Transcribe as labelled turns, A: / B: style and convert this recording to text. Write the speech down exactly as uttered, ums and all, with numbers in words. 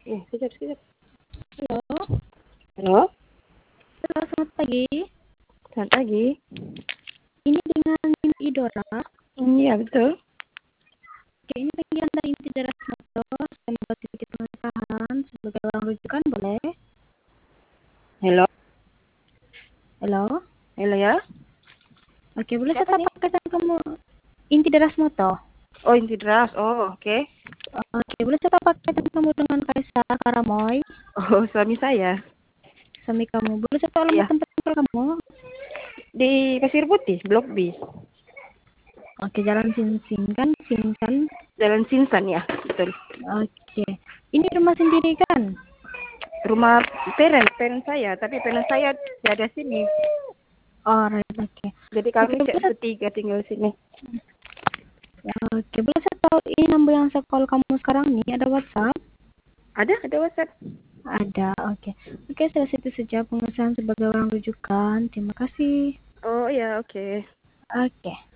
A: Eh, sekejap, sekejap.
B: Halo,
A: Halo,
B: halo, selamat pagi.
A: selamat pagi.
B: Ini dengan Miss Idora.
A: Hmm, Iya, betul.
B: Oke, ini panggilan dari Inti Darat Moto. Saya membuat sedikit pengetahuan sebagai orang rujukan, boleh?
A: Halo,
B: Halo,
A: halo ya.
B: oke, boleh
A: Siapa
B: saya
A: nih?
B: pakai kamu Inti Darat Moto?
A: Oh, Inti Dras. Oh, oke.
B: Oke, boleh saya pakai kamu dengan Kaisar Karamoy,
A: Oh, suami saya.
B: suami kamu. Boleh saya tahu alamat
A: Iya,
B: tempat tinggal kamu?
A: di Pasir Putih, Blok B.
B: Oke, Jalan Sinsin kan? Sinkan.
A: Jalan Sinsan ya, betul.
B: Oke, ini rumah sendiri kan?
A: Rumah parent, parent saya, tapi parent saya tidak ada sini.
B: Alright, oke.
A: Jadi
B: Oke,
A: kami
B: boleh saya,
A: bertiga tinggal sini.
B: oke, boleh saya tahu ini nomor yang saya call kamu sekarang nih, ada WhatsApp?
A: Ada, ada WhatsApp.
B: Ada, oke. Oke, saya situ saja pengesahan sebagai orang rujukan. Terima kasih.
A: Oh ya, oke.
B: Oke.